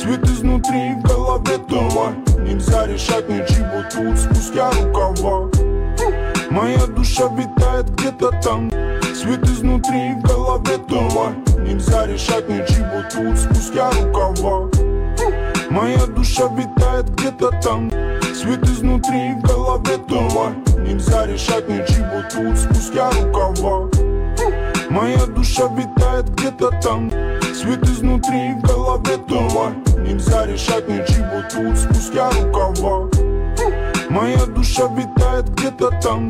Свет изнутри, в голове туман. Нельзя решать ничего тут спустя рукава. Моя душа витает где-то там. Свет изнутри, в голове туман. Нельзя решать ничего тут спустя рукава. Моя душа витает где-то там. Свет изнутри, в голове туман. Нельзя решать ничего тут спустя рукава. Моя душа витает где-то там. Свет изнутри, в голове туман. Нельзя решать ничего тут спустя рукава. Моя душа витает где-то там.